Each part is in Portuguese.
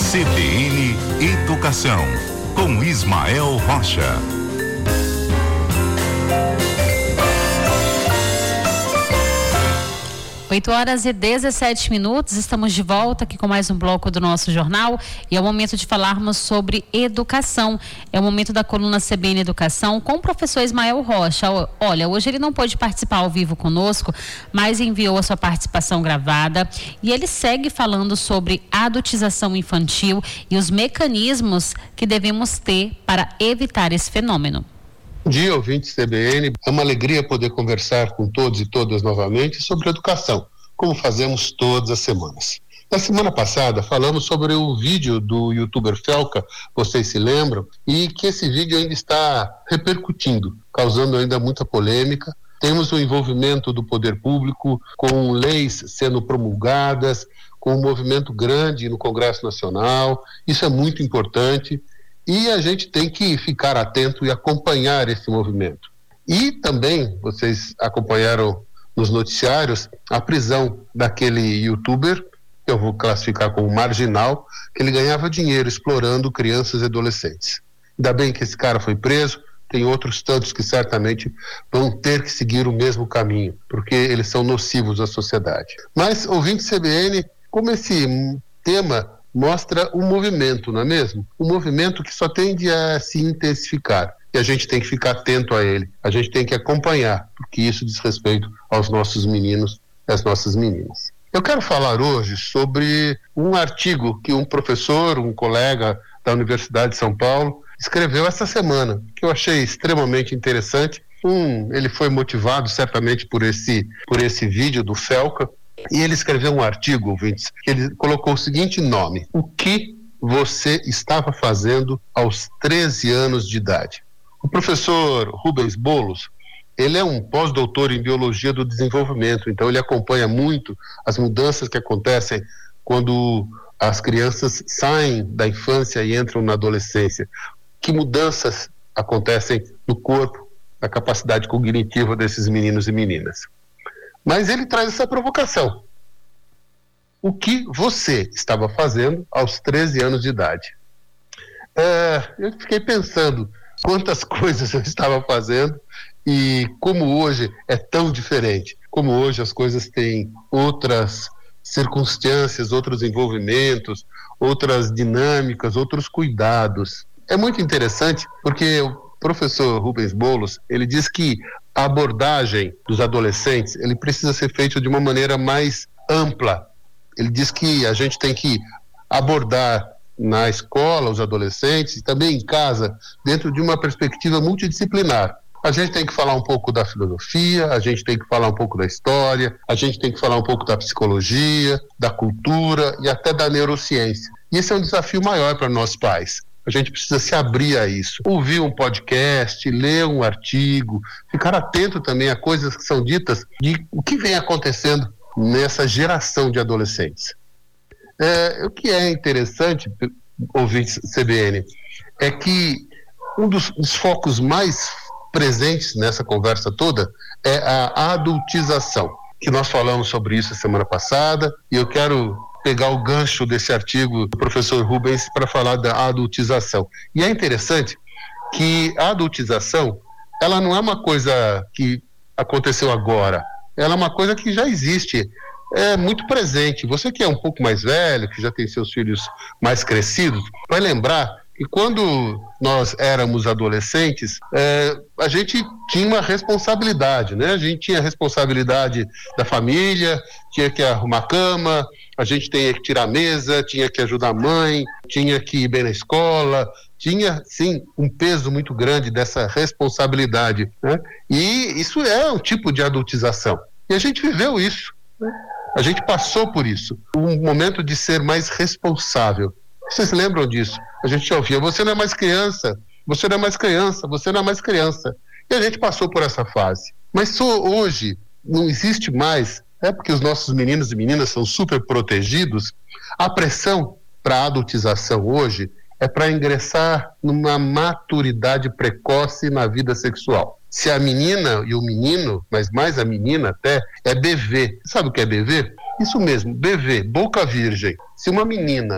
CBN Educação, com Ismael Rocha. 8h17, estamos de volta aqui com mais um bloco do nosso jornal e é o momento de falarmos sobre educação. É o momento da coluna CBN Educação com o professor Ismael Rocha. Olha, hoje ele não pôde participar ao vivo conosco, mas enviou a sua participação gravada e ele segue falando sobre adultização infantil e os mecanismos que devemos ter para evitar esse fenômeno. Bom dia, ouvintes CBN. É uma alegria poder conversar com todos e todas novamente sobre educação, como fazemos todas as semanas. Na semana passada, falamos sobre o vídeo do youtuber Felca, vocês se lembram, e que esse vídeo ainda está repercutindo, causando ainda muita polêmica. Temos o envolvimento do poder público, com leis sendo promulgadas, com um movimento grande no Congresso Nacional. Isso é muito importante. E a gente tem que ficar atento e acompanhar esse movimento. E também, vocês acompanharam nos noticiários, a prisão daquele youtuber, que eu vou classificar como marginal, que ele ganhava dinheiro explorando crianças e adolescentes. Ainda bem que esse cara foi preso, tem outros tantos que certamente vão ter que seguir o mesmo caminho, porque eles são nocivos à sociedade. Mas, ouvinte CBN, como esse tema mostra um movimento, não é mesmo? Um movimento que só tende a se intensificar. E a gente tem que ficar atento a ele. A gente tem que acompanhar, porque isso diz respeito aos nossos meninos e às nossas meninas. Eu quero falar hoje sobre um artigo que um professor, um colega da Universidade de São Paulo, escreveu essa semana, que eu achei extremamente interessante. Ele foi motivado certamente por esse vídeo do Felca. E ele escreveu um artigo, ouvintes, que ele colocou o seguinte nome: o que você estava fazendo aos 13 anos de idade? O professor Rubens Bolos, ele é um pós-doutor em biologia do desenvolvimento, então ele acompanha muito as mudanças que acontecem quando as crianças saem da infância e entram na adolescência. Que mudanças acontecem no corpo, na capacidade cognitiva desses meninos e meninas. Mas ele traz essa provocação. O que você estava fazendo aos 13 anos de idade? Eu fiquei pensando quantas coisas eu estava fazendo e como hoje é tão diferente. Como hoje as coisas têm outras circunstâncias, outros envolvimentos, outras dinâmicas, outros cuidados. É muito interessante porque o professor Rubens Bolos, ele diz que a abordagem dos adolescentes, ele precisa ser feita de uma maneira mais ampla. Ele diz que a gente tem que abordar na escola os adolescentes e também em casa, dentro de uma perspectiva multidisciplinar. A gente tem que falar um pouco da filosofia, a gente tem que falar um pouco da história, a gente tem que falar um pouco da psicologia, da cultura e até da neurociência. E esse é um desafio maior para nós pais. A gente precisa se abrir a isso, ouvir um podcast, ler um artigo, ficar atento também a coisas que são ditas de o que vem acontecendo nessa geração de adolescentes. O que é interessante, ouvir CBN, é que um dos focos mais presentes nessa conversa toda é a adultização, que nós falamos sobre isso a semana passada, e eu quero pegar o gancho desse artigo do professor Rubens para falar da adultização. E é interessante que a adultização, ela não é uma coisa que aconteceu agora, ela é uma coisa que já existe, é muito presente. Você que é um pouco mais velho, que já tem seus filhos mais crescidos, vai lembrar que quando nós éramos adolescentes, a gente tinha uma responsabilidade, né? A gente tinha a responsabilidade da família, tinha que arrumar cama, a gente tinha que tirar a mesa, tinha que ajudar a mãe, tinha que ir bem na escola, tinha, sim, um peso muito grande dessa responsabilidade, né? E isso é um tipo de adultização. E a gente viveu isso, né? A gente passou por isso, um momento de ser mais responsável. Vocês lembram disso? A gente ouvia: você não é mais criança, você não é mais criança, você não é mais criança. E a gente passou por essa fase. Mas só hoje não existe mais, porque os nossos meninos e meninas são super protegidos. A pressão para a adultização hoje é para ingressar numa maturidade precoce na vida sexual. Se a menina e o menino, mas mais a menina até, é BV. Sabe o que é BV? Isso mesmo, BV, boca virgem. Se uma menina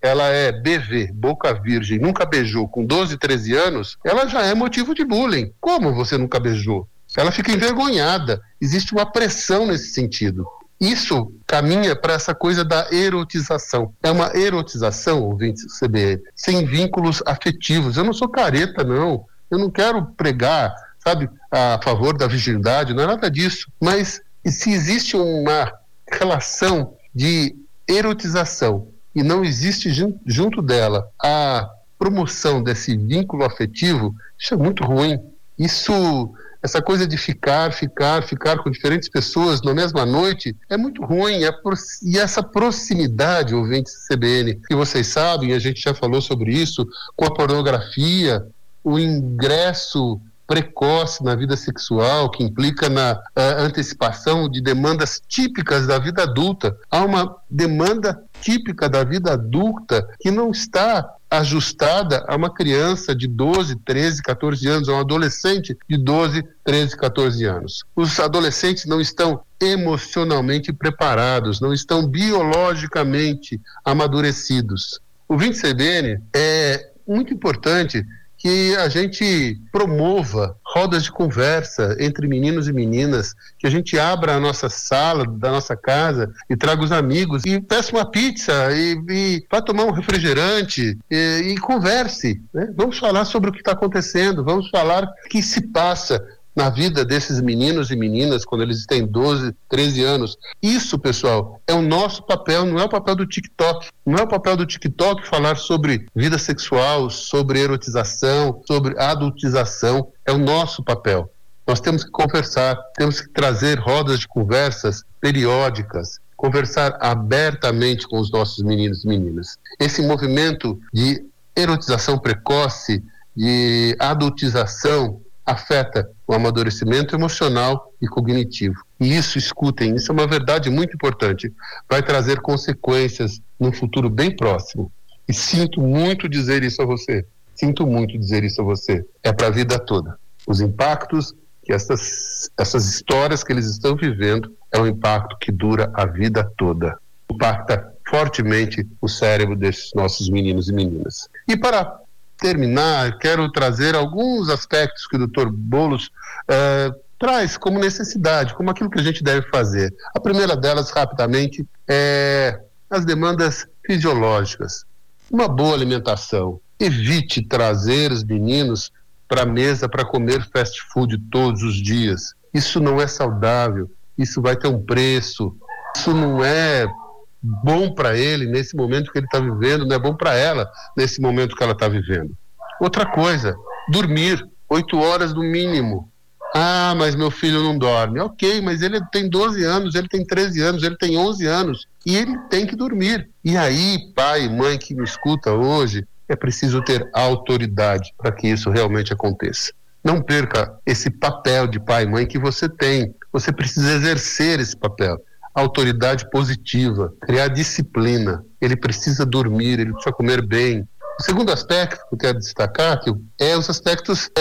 ela é BV, boca virgem, nunca beijou, com 12, 13 anos, ela já é motivo de bullying. Como você nunca beijou? Ela fica envergonhada. Existe uma pressão nesse sentido. Isso caminha para essa coisa da erotização. É uma erotização, ouvintes do CBN, sem vínculos afetivos. Eu não sou careta, não. Eu não quero pregar, sabe, a favor da virgindade, não é nada disso. Mas se existe uma relação de erotização e não existe junto dela a promoção desse vínculo afetivo, isso é muito ruim. Essa coisa de ficar com diferentes pessoas na mesma noite é muito ruim. E essa proximidade, ouvintes do CBN, que vocês sabem, a gente já falou sobre isso, com a pornografia, o ingresso precoce na vida sexual, que implica na antecipação de demandas típicas da vida adulta. Há uma demanda típica da vida adulta que não está ajustada a uma criança de 12, 13, 14 anos, a um adolescente de 12, 13, 14 anos. Os adolescentes não estão emocionalmente preparados, não estão biologicamente amadurecidos. O Ouvinte CBN é muito importante que a gente promova rodas de conversa entre meninos e meninas, que a gente abra a nossa sala da nossa casa e traga os amigos e peça uma pizza e vá tomar um refrigerante e converse, né? Vamos falar sobre o que está acontecendo, vamos falar o que se passa na vida desses meninos e meninas quando eles têm 12, 13 anos. Isso, pessoal, é o nosso papel, não é o papel do TikTok. Não é o papel do TikTok falar sobre vida sexual, sobre erotização, sobre adultização. É o nosso papel. Nós temos que conversar, temos que trazer rodas de conversas periódicas, conversar abertamente com os nossos meninos e meninas. Esse movimento de erotização precoce, de adultização, afeta o amadurecimento emocional e cognitivo. E isso, escutem, isso é uma verdade muito importante. Vai trazer consequências num futuro bem próximo. E sinto muito dizer isso a você. Sinto muito dizer isso a você. É para a vida toda. Os impactos que essas histórias que eles estão vivendo é um impacto que dura a vida toda. Impacta fortemente o cérebro desses nossos meninos e meninas. E para terminar, quero trazer alguns aspectos que o Dr. Boulos traz como necessidade, como aquilo que a gente deve fazer. A primeira delas, rapidamente, é as demandas fisiológicas. Uma boa alimentação. Evite trazer os meninos para a mesa para comer fast food todos os dias. Isso não é saudável, isso vai ter um preço, isso não é bom para ele nesse momento que ele está vivendo, não é bom para ela nesse momento que ela está vivendo. Outra coisa, dormir 8 horas no mínimo. Ah, mas meu filho não dorme. Ok, mas ele tem 12 anos, ele tem 13 anos, ele tem 11 anos e ele tem que dormir. E aí, pai e mãe que me escuta hoje, é preciso ter autoridade para que isso realmente aconteça. Não perca esse papel de pai e mãe que você tem. Você precisa exercer esse papel. Autoridade positiva, criar disciplina. Ele precisa dormir, ele precisa comer bem. O segundo aspecto que eu quero destacar é os aspectos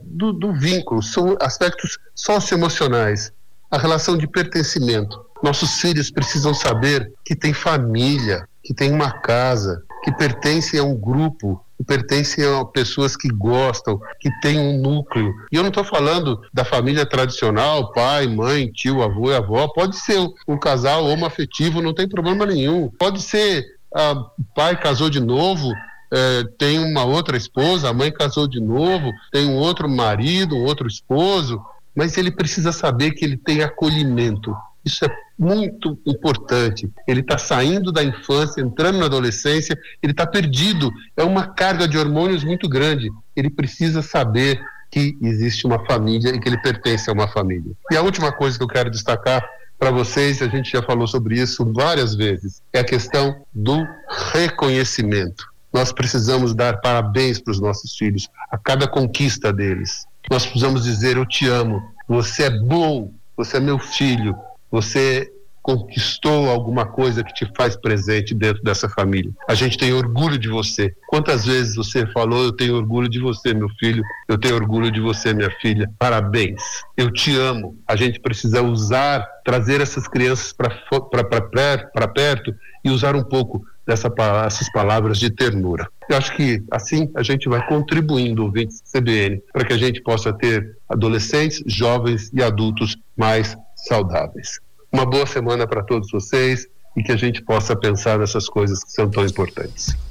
do vínculo, são aspectos socioemocionais, a relação de pertencimento. Nossos filhos precisam saber que tem família, que tem uma casa, que pertencem a um grupo, que pertencem a pessoas que gostam, que tem um núcleo. E eu não estou falando da família tradicional, pai, mãe, tio, avô e avó. Pode ser um casal homoafetivo, não tem problema nenhum. Pode ser o pai casou de novo, tem uma outra esposa, a mãe casou de novo, tem um outro marido, um outro esposo, mas ele precisa saber que ele tem acolhimento. Isso é muito importante. Ele está saindo da infância, entrando na adolescência, ele está perdido. É uma carga de hormônios muito grande. Ele precisa saber que existe uma família e que ele pertence a uma família. E a última coisa que eu quero destacar para vocês, a gente já falou sobre isso várias vezes, é a questão do reconhecimento. Nós precisamos dar parabéns para os nossos filhos, a cada conquista deles. Nós precisamos dizer: eu te amo, você é bom, você é meu filho, você conquistou alguma coisa que te faz presente dentro dessa família. A gente tem orgulho de você. Quantas vezes você falou: eu tenho orgulho de você, meu filho, eu tenho orgulho de você, minha filha. Parabéns, eu te amo. A gente precisa trazer essas crianças para perto e usar um pouco essas palavras de ternura. Eu acho que assim a gente vai contribuindo, ouvintes CBN, para que a gente possa ter adolescentes, jovens e adultos mais saudáveis. Uma boa semana para todos vocês e que a gente possa pensar nessas coisas que são tão importantes.